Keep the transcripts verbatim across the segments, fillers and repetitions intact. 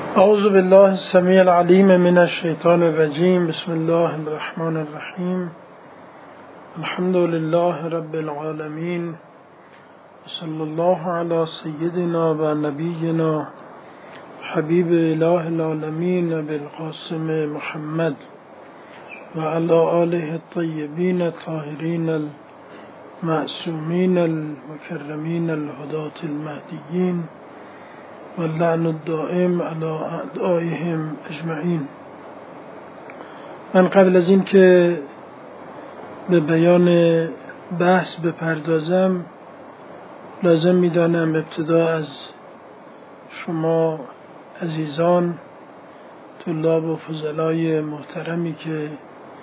اعوذ بالله السمیع العلیم من الشیطان الرجیم. بسم الله الرحمن الرحیم. الحمد لله رب العالمین. صلی الله علی سیدنا و نبینا حبیب اله العالمین بالقاسم محمد و علی آله الطیبین الطاهرین المعصومین المکرمین الهداة المهدیین واللعن الدائم علی اعدائهم اجمعین. من قبل از این که به بیان بحث بپردازم لازم می‌دانم ابتدا از شما عزیزان طلاب و فضلای محترمی که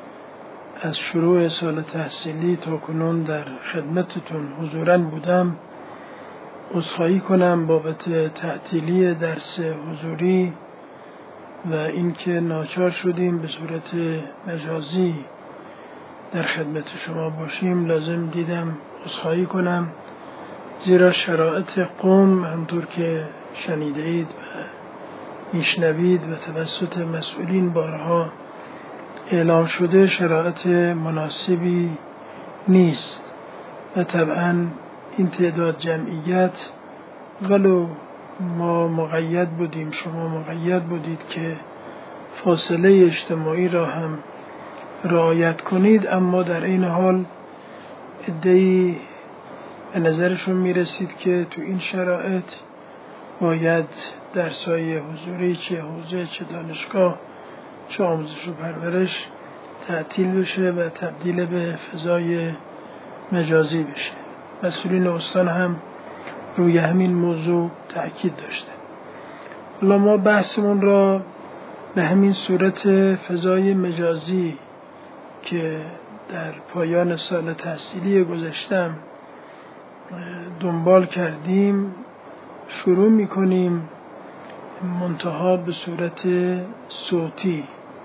از شروع سال تحصیلی تا کنون در خدمتتون حضوراً بودم عذرخواهی کنم بابت تعطیلی درس حضوری و اینکه ناچار شدیم به صورت مجازی در خدمت شما باشیم. لازم دیدم عذرخواهی کنم، زیرا شرایط قوم همطور که شنیده اید و میشنوید و توسط مسئولین بارها اعلام شده شرایط مناسبی نیست و طبعاً این تعداد جمعیت ولو ما مقید بودیم، شما مقید بودید که فاصله اجتماعی را هم رعایت کنید، اما در این حال عده‌ای به نظرشون میرسید که تو این شرایط باید درس‌های حضوری چه حوزه چه دانشگاه چه آموزش و پرورش تعطیل بشه و تبدیل به فضای مجازی بشه. مسئولین استان هم روی همین موضوع تأکید داشته. حالا ما بحثمون را به همین صورت فضای مجازی که در پایان سال تحصیلی گذشتم دنبال کردیم شروع می‌کنیم، منتها به صورت صوتی.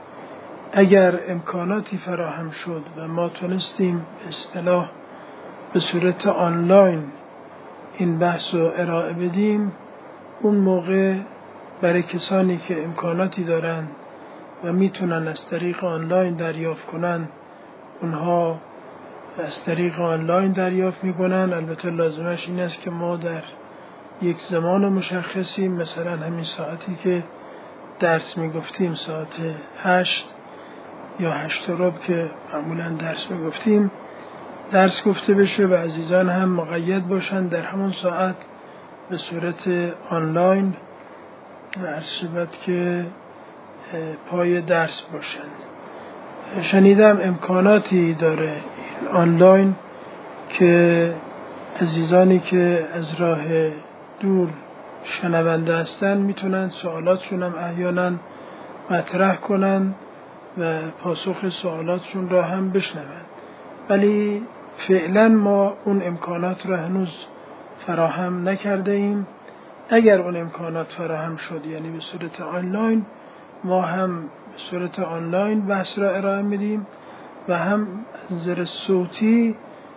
اگر امکاناتی فراهم شد و ما تونستیم به اصطلاح به صورت آنلاین این بحث رو ارائه بدیم، اون موقع برای کسانی که امکاناتی دارن و میتونن از طریق آنلاین دریافت کنن اونها از طریق آنلاین دریافت میکنن. البته لازمش این است که ما در یک زمان مشخصی، مثلا همین ساعتی که درس میگفتیم ساعت هشت یا هشت و ربع که معمولا درس میگفتیم درس گفته بشه و عزیزان هم مقید باشن در همون ساعت به صورت آنلاین عرض شود که پای درس باشن. شنیدم امکاناتی داره این آنلاین که عزیزانی که از راه دور شنونده هستن میتونن سوالاتشون هم احیانا مطرح کنن و پاسخ سوالاتشون را هم بشنون، ولی فعلا ما اون امکانات را هنوز فراهم نکرده ایم. اگر اون امکانات فراهم شد یعنی به صورت آنلاین، ما هم به صورت آنلاین بحث را ارائه میدیم و هم از نظر صوتی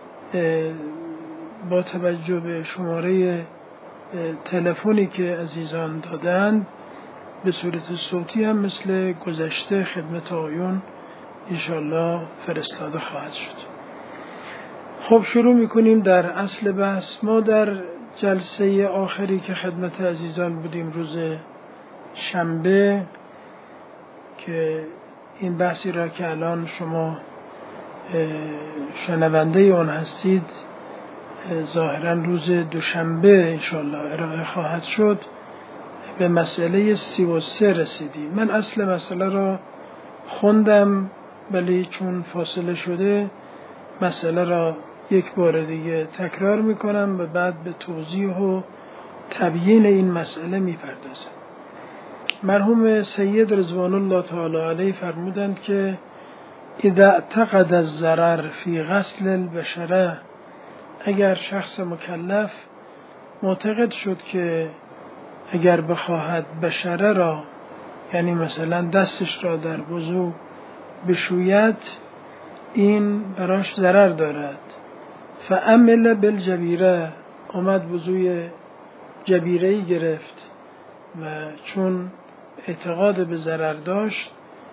با توجه به شماره تلفنی که عزیزان دادند به صورت صوتی هم مثل گذشته خدمت آقایون انشالله فرستاده خواهد شد. خب شروع میکنیم در اصل بحث. ما در جلسه آخری که خدمت عزیزان بودیم روز شنبه که این بحثی را که الان شما شنونده اون هستید ظاهرا روز دوشنبه انشالله ارائه خواهد شد، به مسئله سی و سه رسیدیم. من اصل مسئله را خوندم ولی چون فاصله شده مسئله را یک بار دیگه تکرار میکنم و بعد به توضیح و تبیین این مسئله میپردازم. مرحوم سید رضوان الله تعالی علیه فرمودند که اذا اعتقد الضرر فی غسل البشره، اگر شخص مکلف معتقد شد که اگر بخواهد بشره را یعنی مثلا دستش را در وضو بشوید این براش ضرر دارد، فعمل بالجبیره، آمد وضوی جبیره‌ای گرفت و چون اعتقاد به ضرر داشت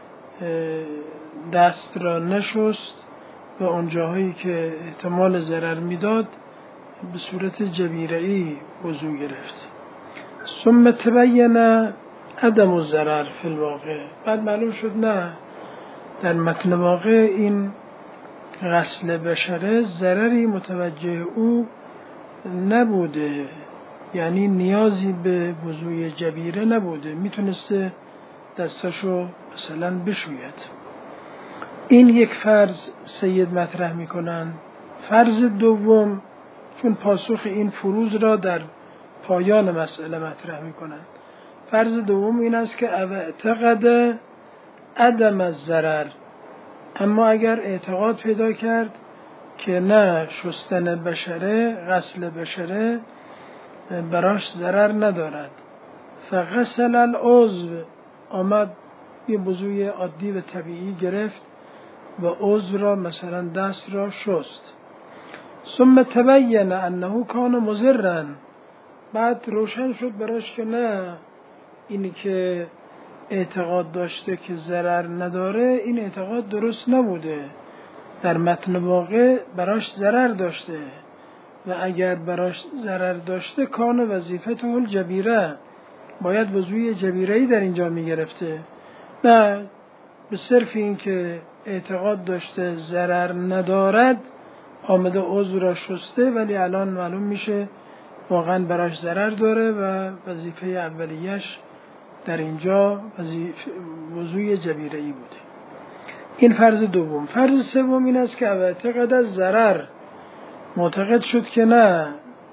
دست را نشست و اون جاهایی که احتمال ضرر میداد به صورت جبیره‌ای وضو گرفت. ثم تبین عدم الضرر فی الواقع، بعد معلوم شد نه، در متن واقع این غسل بشره ضرری متوجه او نبوده، یعنی نیازی به وضوی جبیره نبوده، میتونسته دستاشو مثلا بشوید. این یک فرض سید مطرح میکنن. فرض دوم، چون پاسخ این فروض را در پایان مسئله مطرح میکنن، فرض دوم این است که اعتقد عدم الضرر، اما اگر اعتقاد پیدا کرد که نه، شستن بشره، غسل بشره براش ضرر ندارد، فغسل العضو، آمد یه وضوی عادی و طبیعی گرفت و عضو را مثلا دست را شست. ثم تبین انه کان مضرا، بعد روشن شد براش که نه، اینی که اعتقاد داشته که ضرر نداره، این اعتقاد درست نبوده، در متن واقع براش ضرر داشته و اگر براش ضرر داشته کان وظیفته الجبیره، باید وضوی جبیره‌ای در اینجا می گرفته، نه به صرف این که اعتقاد داشته ضرر ندارد آمده عضو را شسته، ولی الان معلوم میشه واقعا براش ضرر داره و وظیفه اولیش در اینجا وضوی جبیره‌ای بوده. این فرض دوم. فرض سوم این است که اعتقاد از ضرر، معتقد شد که نه،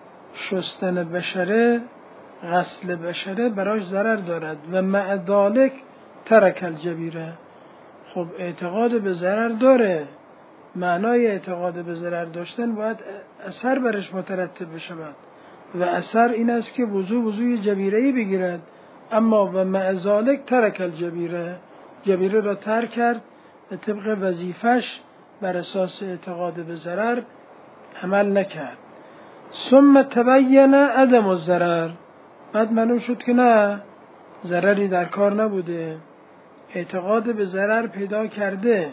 شستن بشره، غسل بشره براش ضرر دارد و مع ذلک ترک الجبیره. خب اعتقاد به ضرر داره، معنای اعتقاد به ضرر داشتن باید اثر برش مترتب بشود و اثر این است که وضو وضوی جبیره‌ای بگیرد، اما و مع ذلک ترک الجبیره، جبیره را ترک کرد و طبق وظیفش بر اساس اعتقاد به ضرر عمل نکرد. ثم تبین عدم الضرر، بعد معلوم شد که نه، ضرری در کار نبوده، اعتقاد به ضرر پیدا کرده،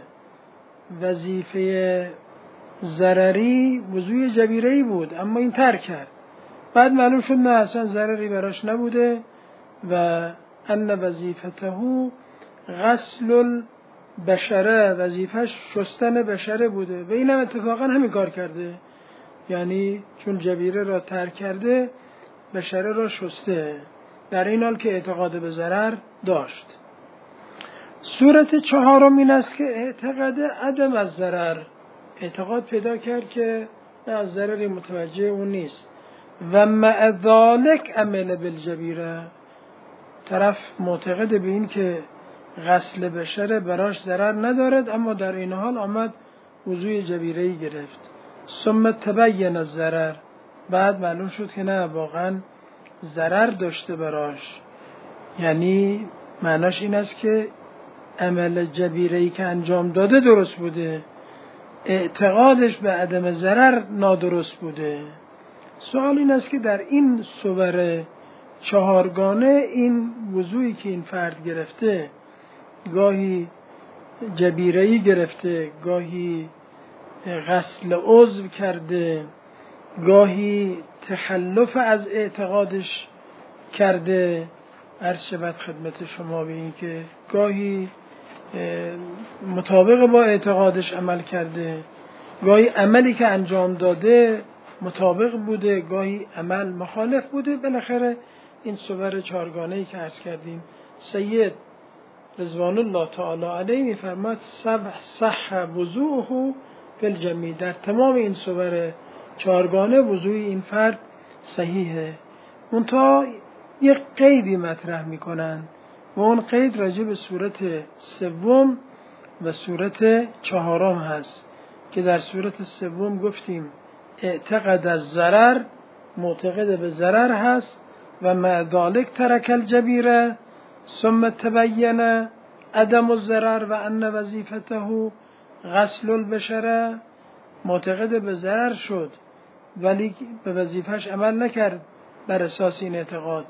وظیفه ضرری وضوی جبیره‌ای بود اما این ترک کرد، بعد معلوم شد نه، اصلا ضرری براش نبوده و ان وظیفته غسل البشره، وظیفش شستن بشره بوده و اینم اتفاقا همین کار کرده، یعنی چون جبیره را ترک کرده بشره را شسته، در این حال که اعتقاد به ضرر داشت. صورت چهارم این است که اعتقاد عدم از ضرر، اعتقاد پیدا کرد که نه، از ضرری متوجه اون نیست و مع ذلک عمل بالجبیره، طرف معتقد به این که غسل بشره براش ضرر ندارد اما در این حال آمد وضوی جبیره‌ای گرفت. ثم تبین الضرر، بعد معلوم شد که نه، واقعا ضرر داشته براش، یعنی معناش این است که عمل جبیره‌ای که انجام داده درست بوده، اعتقادش به عدم ضرر نادرست بوده. سوال این است که در این صور چهارگانه این وضویی که این فرد گرفته، گاهی جبیره‌ای گرفته، گاهی غسل عضو کرده، گاهی تخلف از اعتقادش کرده، عرض شود خدمت شما به این که گاهی مطابق با اعتقادش عمل کرده، گاهی عملی که انجام داده مطابق بوده، گاهی عمل مخالف بوده. بالاخره این صور چهارگانه‌ای که عرض کردیم، سید رضوان الله تعالی علیه می‌فرماد صح وضوءه فی الجمیع، در تمام این صور چهارگانه وضوء این فرد صحیحه. منتها یک قیدی مطرح میکنن و اون قید راجع به صورت سوم و صورت چهارم هست که در صورت سوم گفتیم اعتقاد از ضرر، معتقد به ضرر هست و مع ذلک ترک الجبیره، ثم تبین عدم الضرر و ان وظیفته غسل البشره، معتقد به ضرر شد ولی به وظیفش عمل نکرد بر اساس این اعتقاد.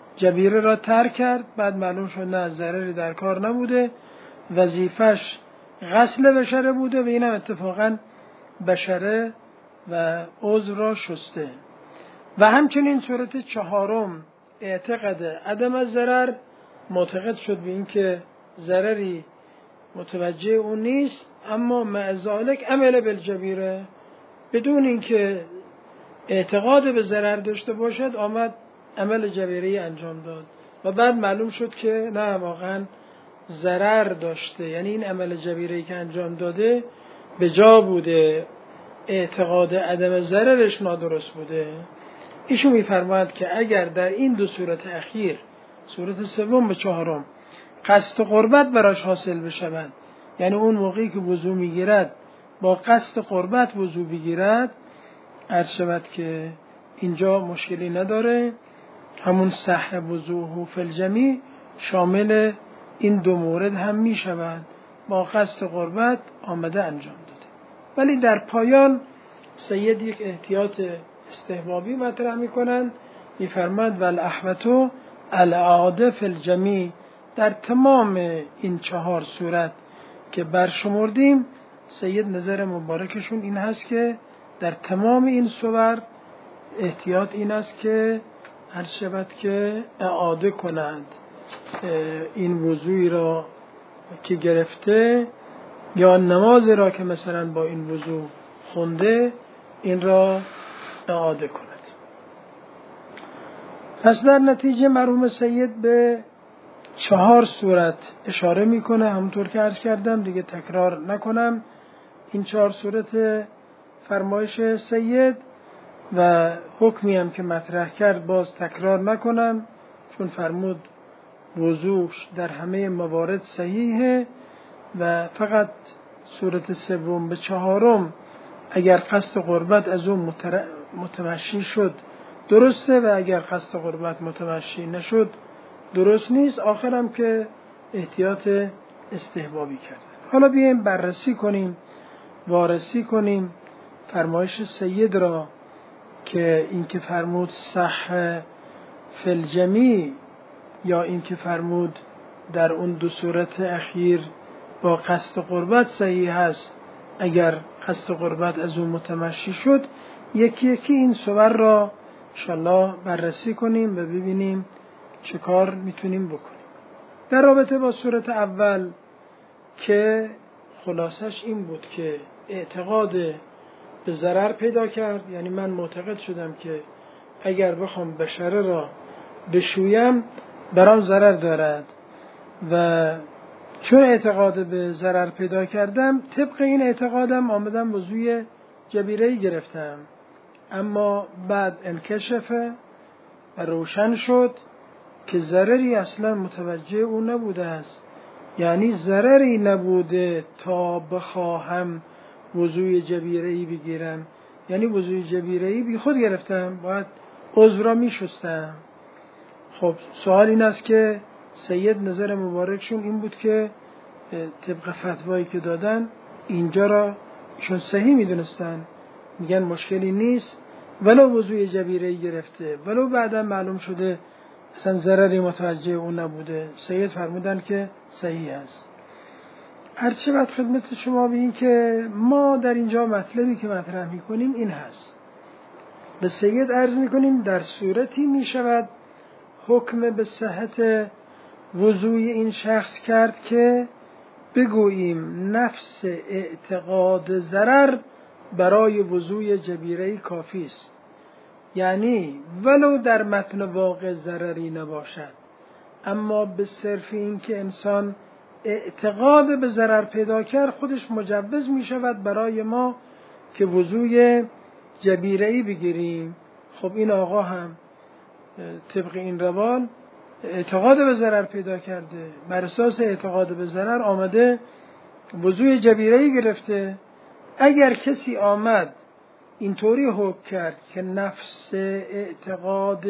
جبیره را ترک کرد. بعد معلوم شد نه، ضرری در کار نبوده، وظیفش غسل بشره بوده و اینم اتفاقا بشره و عضو را شسته. و همچنین صورت چهارم اعتقاد عدم الضرر، معتقد شد به این که ضرری متوجه اون نیست، اما مع ذالک عمل بالجبیره، بدون اینکه اعتقاد به ضرر داشته باشد آمد عمل جبیره انجام داد و بعد معلوم شد که نه، واقعا ضرر داشته، یعنی این عمل جبیره که انجام داده به جا بوده، اعتقاد عدم ضررش نادرست بوده. ایشون میفرماید که اگر در این دو صورت اخیر، صورت سوم و چهارم، قصد قربت براش حاصل بشود، یعنی اون موقعی که وضو میگیرد با قصد قربت وضو بگیرد، عرض شود که اینجا مشکلی نداره، همون صح وضوءه فی الجمیع شامل این دو مورد هم می شود، با قصد قربت آمده انجام داده. ولی در پایان سید یک احتیاط استحبابی مطرح می کنند، می فرماید والاحوط الاعاده فی الجمیع، در تمام این چهار صورت که برشمردیم سید نظر مبارکشون این هست که در تمام این صور احتیاط این است که هر شود که اعاده کنند این وضوعی را که گرفته یا نماز را که مثلا با این وضوع خونده این را اعاده کند. پس در نتیجه مرحوم سید به چهار صورت اشاره میکنه، همونطور که عرض کردم دیگه تکرار نکنم این چهار صورت فرمایش سید و حکمی هم که مطرح کرد باز تکرار نکنم، چون فرمود وضوعش در همه موارد صحیحه و فقط صورت سوم به چهارم اگر قصد قربت از اون متمشی شد درسته و اگر قصد قربت متمشی نشد درست نیست. آخرم که احتیاط استحبابی کرد. حالا بیایم بررسی کنیم، وارسی کنیم فرمایش سید را که این که فرمود صح فی الجمیع یا این که فرمود در اون دو صورت اخیر با قصد قربت صحیح هست اگر قصد قربت از اون متمشی شد. یکی یکی این صور را انشاءالله بررسی کنیم و ببینیم چه کار میتونیم بکنیم. در رابطه با صورت اول که خلاصش این بود که اعتقاد به ضرر پیدا کرد، یعنی من معتقد شدم که اگر بخوام بشره را بشویم برام ضرر دارد و چون اعتقاد به ضرر پیدا کردم طبق این اعتقادم آمدم وضوی جبیره‌ای گرفتم، اما بعد انکشفه و روشن شد که ضرری اصلا متوجه او نبوده است، یعنی ضرری نبوده تا بخواهم وضوی جبیره‌ای بگیرم، یعنی وضوی جبیره‌ای بی خود گرفتم، باید عضو را می شستم. خب سوال این است که سید نظر مبارکشون این بود که طبق فتوایی که دادن اینجا را چون صحیح می دونستن، میگن مشکلی نیست ولو وضوی جبیره‌ای گرفته ولو بعدا معلوم شده اصلا ضرری متوجه اون نبوده، سید فرمودن که صحیح است. هر چه وقت خدمت شما به این که ما در اینجا مطلبی که مطرح میکنیم این هست، به سید عرض میکنیم در صورتی میشود حکم به صحت وضوی این شخص کرد که بگوییم نفس اعتقاد ضرر برای وضوی جبیره‌ای کافی است، یعنی ولو در متن واقع ضرری نباشد اما به صرف این که انسان اعتقاد به ضرر پیدا کرد خودش مجوز می شود برای ما که وضوی جبیره‌ای بگیریم. خب این آقا هم طبق این روال اعتقاد به ضرر پیدا کرده، بر اساس اعتقاد به ضرر آمده وضوی جبیره‌ای گرفته. اگر کسی آمد اینطوری حکم کرد که نفس اعتقاد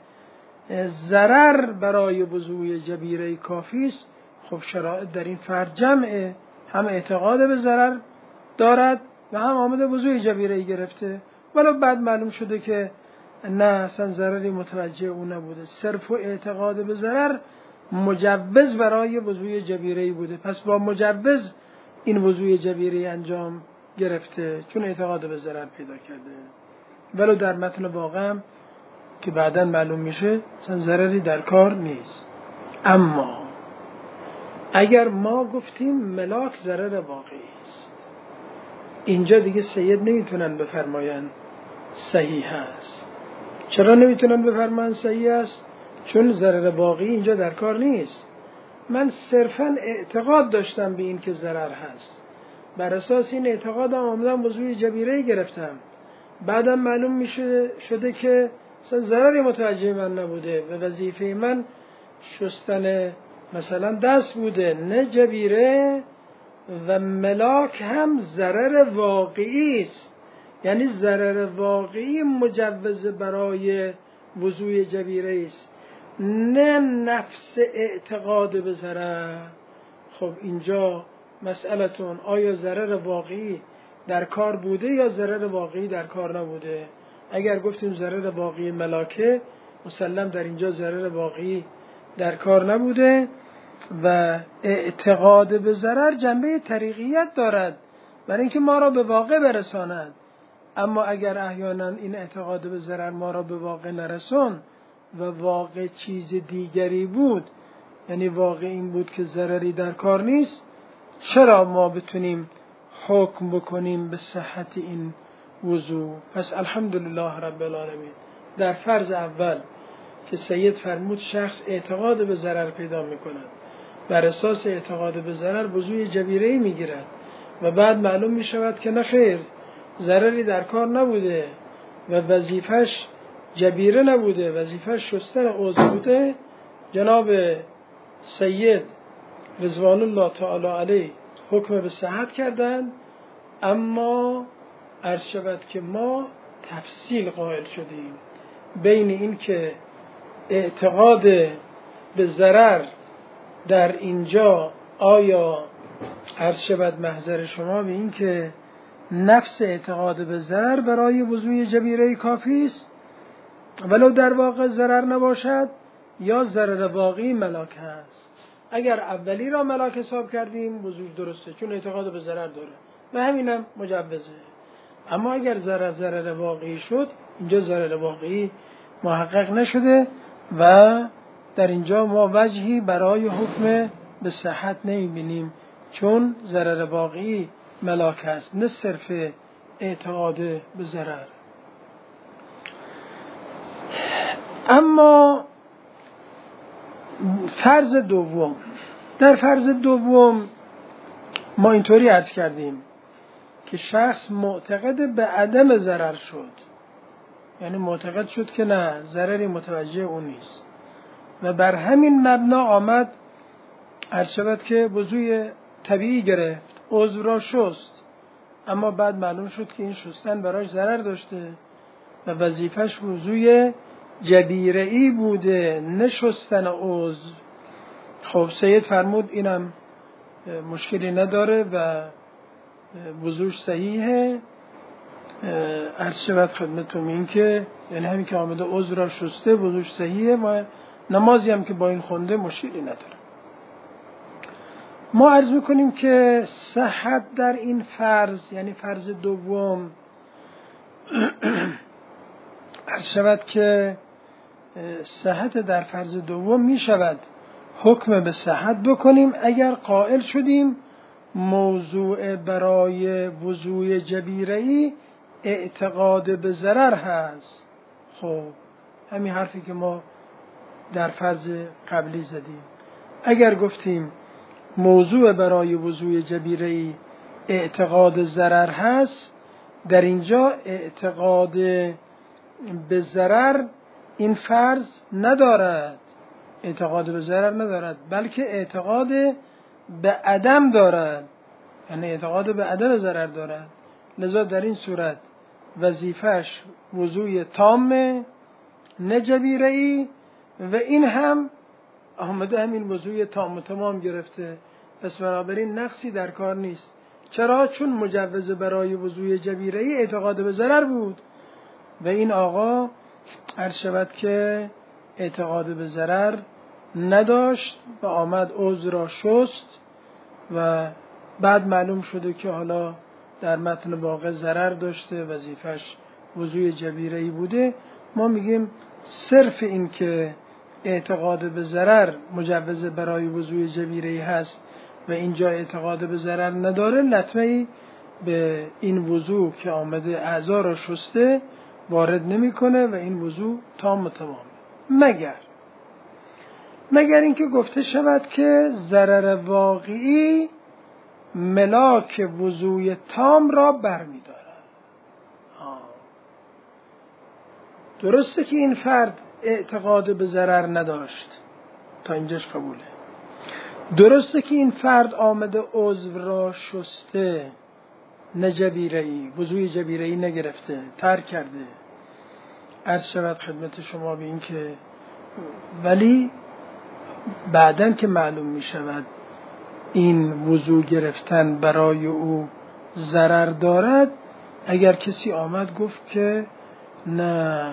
ضرر برای وضوی جبیره‌ای کافی است، خب شرایط در این فرد جمعه، هم اعتقاد به ضرر دارد و هم آمده وضوی جبیره‌ای گرفته، ولو بعد معلوم شده که نه اصلا ضرری متوجه او نبوده، صرف و اعتقاد به ضرر مجوز برای وضوء جبیره‌ای بوده، پس با مجوز این وضوء جبیره‌ای انجام گرفته چون اعتقاد به ضرر پیدا کرده. ولو در متن واقع که بعداً معلوم میشه اصلا ضرری در کار نیست. اما اگر ما گفتیم ملاک ضرر واقعی است، اینجا دیگه سید نمیتونن بفرمایند صحیح است. چرا نمیتونن بفرمایند صحیح است؟ چون ضرر واقعی اینجا در کار نیست. من صرفاً اعتقاد داشتم به این که ضرر هست، بر اساس این اعتقادم آمدم وضوء جبیره گرفتم، بعدم معلوم میشه شده که اصلا ضرری متوجه من نبوده و وظیفه من شستن مثلا دست بوده، نه جبیره. و ملاک هم ضرر واقعی است، یعنی ضرر واقعی مجوز برای وضوء جبیره است، نه نفس اعتقاد به ضرر. خب اینجا مسئلتون آیا ضرر واقعی در کار بوده یا ضرر واقعی در کار نبوده؟ اگر گفتیم ضرر واقعی ملاکه، مسلم در اینجا ضرر واقعی در کار نبوده و اعتقاد به ضرر جنبه طریقیت دارد برای اینکه ما را به واقع برساند. اما اگر احیانا این اعتقاد به ضرر ما را به واقع نرسون و واقع چیز دیگری بود، یعنی واقع این بود که ضرری در کار نیست، چرا ما بتونیم حکم بکنیم به صحت این وضوع؟ پس الحمدلله رب العالمین در فرض اول که سید فرمود شخص اعتقاد به ضرر پیدا میکند، بر اساس اعتقاد به ضرر وضوء جبیره‌ای میگیرد و بعد معلوم میشود که نه خیر، ضرری در کار نبوده و وظیفش جبیره نبوده، وظیفش شستن عضو بوده. جناب سید رضوان الله تعالی علیه حکم به صحت کردند، اما عرض شود که ما تفصیل قائل شدیم بین این که اعتقاد به ضرر در اینجا آیا عرض شود محضر شما به این که نفس اعتقاد به ضرر برای وضوء جبیره کافی است ولو در واقع ضرر نباشد، یا ضرر واقعی ملاک هست. اگر اولی را ملاک حساب کردیم وضوع درسته چون اعتقاد به ضرر داره و همینم مجوزه. اما اگر ضرر ضرر واقعی شد، اینجا ضرر واقعی محقق نشده و در اینجا ما وجهی برای حکم به صحت نمیبینیم چون ضرر واقعی ملاک هست نه صرف اعتقاد به ضرر. اما فرض دوم، در فرض دوم ما اینطوری عرض کردیم که شخص معتقد به عدم ضرر شد، یعنی معتقد شد که نه ضرری متوجه اون نیست و بر همین مبنا آمد عرض شود که وضوء طبیعی گرفت، عضو را شست، اما بعد معلوم شد که این شستن براش ضرر داشته و وظیفش وضوء جبیره‌ای بوده نه شستن عضو. خب سید فرمود اینم مشکلی نداره و وضوعش صحیحه. عرض شود خدمتتون این که یعنی همین که آمده عضو را شسته وضوعش صحیحه و نمازی هم که با این خونده مشکلی نداره. ما عرض میکنیم که صحت در این فرض، یعنی فرض دوم، عرض شود که صحت در فرض دوم می شود حکم به صحت بکنیم اگر قائل شدیم موضوع برای وضوء جبیره‌ای اعتقاد به ضرر هست. خب همین حرفی که ما در فرض قبلی زدیم، اگر گفتیم موضوع برای وضوء جبیره‌ای اعتقاد ضرر هست، در اینجا اعتقاد به ضرر این فرض ندارد، اعتقاد به ضرر ندارد بلکه اعتقاد به عدم دارد، یعنی اعتقاد به عدم ضرر دارد. لذا در این صورت وظیفش وضوء تام نه جبیره‌ای و این هم آمده همین وضوء تام و تمام گرفته، پس بنابراین نقصی در کار نیست. چرا؟ چون مجوز برای وضوء جبیره‌ای اعتقاد به ضرر بود و این آقا عرض شود که اعتقاد به ضرر نداشت و آمد عضو را شست و بعد معلوم شده که حالا در متن واقع ضرر داشته، وظیفش وضوء جبیره‌ای بوده. ما میگیم صرف این که اعتقاد به ضرر مجوز برای وضوء جبیره‌ای هست و اینجا اعتقاد به ضرر نداره، لطمه‌ای به این وضوء که آمده اعضا را شسته وارد نمیکنه و این وضوء تام و تمامه، مگر مگر اینکه گفته شود که ضرر واقعی ملاک وضوء تام را برمی‌دارد. درسته که این فرد اعتقاد به ضرر نداشت، تا اینجاش قبوله. درسته که این فرد آمده عضو را شسته، نه جبیره‌ای، وضوء جبیره‌ای نگرفته، ترک کرده. عرض شود خدمت شما به این که ولی بعدن که معلوم می شود این وضوء گرفتن برای او ضرر دارد، اگر کسی آمد گفت که نه،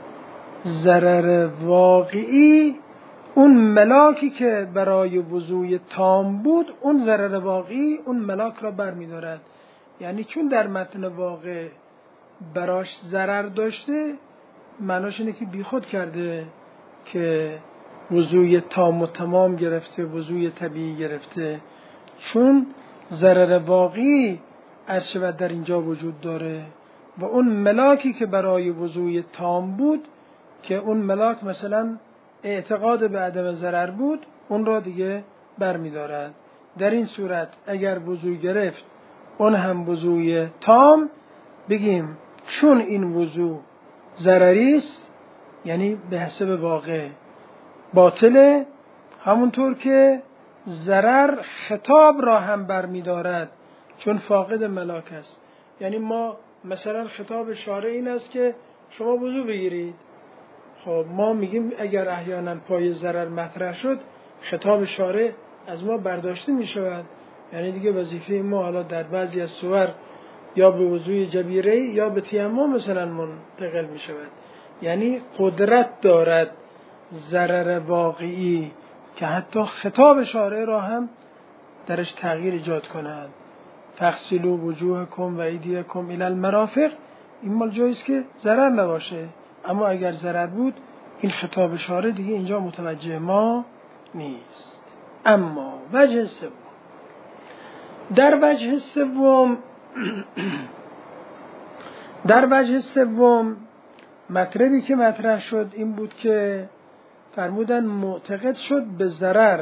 ضرر واقعی اون ملاکی که برای وضوء تام بود، اون ضرر واقعی اون ملاک را برمی دارد. یعنی چون در متن واقع براش ضرر داشته، معناش اینه که بیخود کرده که وضوء تام و تمام گرفته، وضوء طبیعی گرفته، چون ضرر واقعی عرض شود در اینجا وجود داره و اون ملاکی که برای وضوء تام بود، که اون ملاک مثلا اعتقاد به عدم ضرر بود، اون را دیگه برمی دارد. در این صورت اگر وضوء گرفت اون هم وضوء تام، بگیم چون این وضوء ضرری است، یعنی به حسب واقع باطله، همونطور که ضرر خطاب را هم برمی دارد چون فاقد ملاک است. یعنی ما مثلا خطاب شارع این است که شما وضو بگیرید، خب ما میگیم اگر احیانا پای ضرر مطرح شد، خطاب شارع از ما برداشته می شود. یعنی دیگه وظیفه ما حالا در بعضی از صور یا به وضوء جبیره یا به تیمم مثلا منتقل می شود. یعنی قدرت دارد ضرر واقعی که حتی خطاب شارع را هم درش تغییر ایجاد کند. فغسلوا وجوهکم و ایدیکم الی المرافق، این مال جاییست که ضرر نباشه، اما اگر ضرر بود این خطاب شارع دیگه اینجا متوجه ما نیست. اما وجه سوم، در وجه سوم در وجه سوم مطلبی که مطرح شد این بود که فرمودن معتقد شد به ضرر،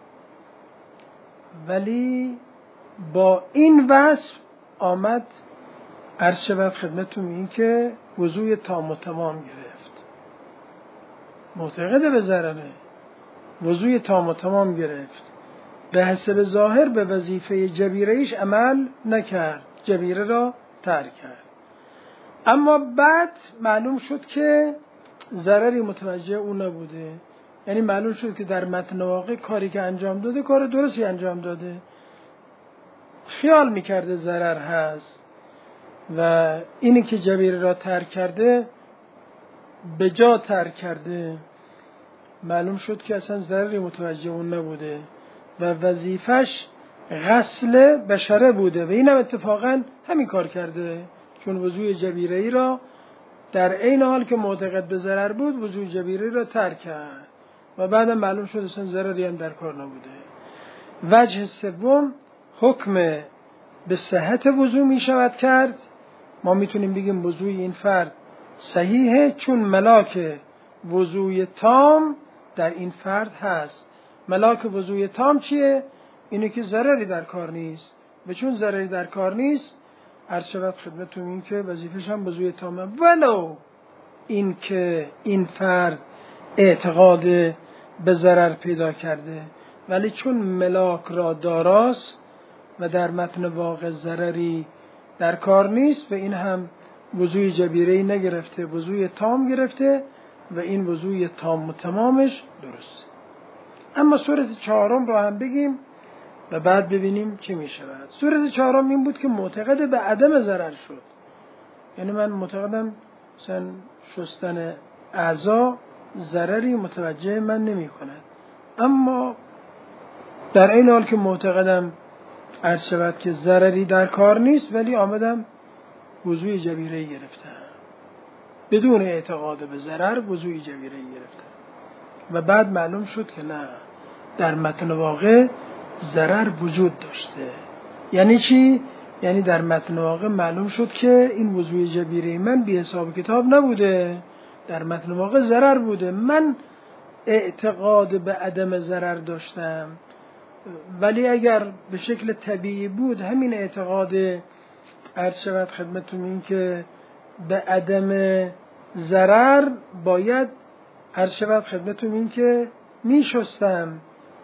ولی با این وصف آمد عرض شود خدمتتون این که وضوء تام و تمام گرفت. معتقد به ضرره، وضوء تام و تمام گرفت، به حسب ظاهر به وظیفه جبیره ایش عمل نکرد، جبیره را ترک کرد. اما بعد معلوم شد که ضرری متوجه او نبوده. یعنی معلوم شد که در متن واقع کاری که انجام داده کار درستی انجام داده، خیال میکرده ضرر هست و اینی که جبیره را ترک کرده به جا ترک کرده. معلوم شد که اصلا ضرری متوجه اون نبوده و وظیفش غسل بشره بوده و اینم اتفاقا همین کار کرده، چون وضوء جبیره ای را در عین حال که معتقد به ضرر بود وضوء جبیره را ترک کرد و بعدم معلوم شد اصلا ضرری هم در کار نبوده. وجه سوم حکم به صحت وضوء می شود کرد. ما میتونیم بگیم وضوء این فرد صحیحه چون ملاک وضوء تام در این فرد هست. ملاک وضوء تام چیه؟ اینه که ضرری در کار نیست و چون ضرری در کار نیست عرض شود خدمتتون این که وظیفش هم وضوء تامه، ولو این که این فرد اعتقاد به ضرر پیدا کرده، ولی چون ملاک را داراست و در متن واقع ضرری در کار نیست و این هم وضوء جبیره‌ای نگرفته، وضوء تام گرفته و این وضوء تام و تمامش درست. اما صورت چهارم رو هم بگیم و بعد ببینیم چی می شود. صورت چهارم این بود که معتقد به عدم ضرر شد. یعنی من معتقدم مثلا شستن اعضا ضرری متوجه من نمی کند. اما در این حال که معتقدم عرض شود که ضرری در کار نیست، ولی آمدم وضوء جبیره گرفتم بدون اعتقاد به ضرر، وضوء جبیره گرفتم و بعد معلوم شد که نه، در متن واقع ضرر وجود داشته. یعنی چی؟ یعنی در متن واقع معلوم شد که این وضوء جبیره من بی حساب کتاب نبوده، در متن واقع ضرر بوده. من اعتقاد به عدم ضرر داشتم، ولی اگر به شکل طبیعی بود همین اعتقاد عرض شود خدمتتون این که به عدم ضرر باید عرض شود خدمتتون این که می شستم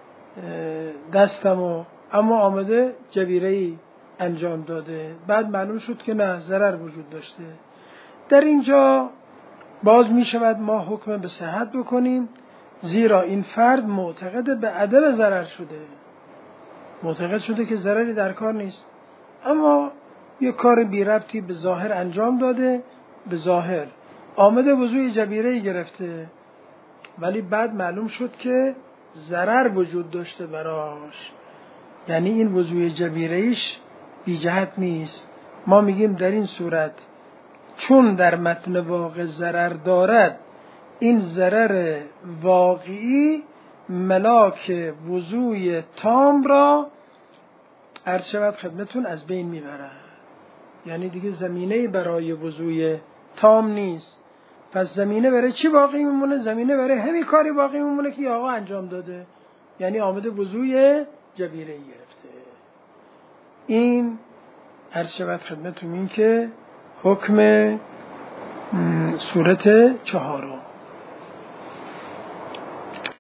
دستمو، اما آمده جبیره‌ای انجام داده. بعد معلوم شد که نه، ضرر وجود داشته. در اینجا باز می شود ما حکم به صحت بکنیم، زیرا این فرد معتقد به عدم ضرر شده، معتقد شده که ضرری در کار نیست، اما یک کار بی ربطی به ظاهر انجام داده، به ظاهر آمده وضوء جبیره گرفته، ولی بعد معلوم شد که ضرر وجود داشته براش. یعنی این وضوء جبیرهش بی جهت نیست. ما میگیم در این صورت چون در متن واقع ضرر دارد، این ضرر واقعی ملاک وضوء تام را عرض شود خدمتون از بین میبرد. یعنی دیگه زمینه برای وضوء تام نیست. پس زمینه برای چی باقی میمونه؟ زمینه برای همین کاری باقی میمونه که آقا انجام داده، یعنی آمده وضوء جبیره گرفته. این عرض شود خدمتون این که حکم صورت چهارم.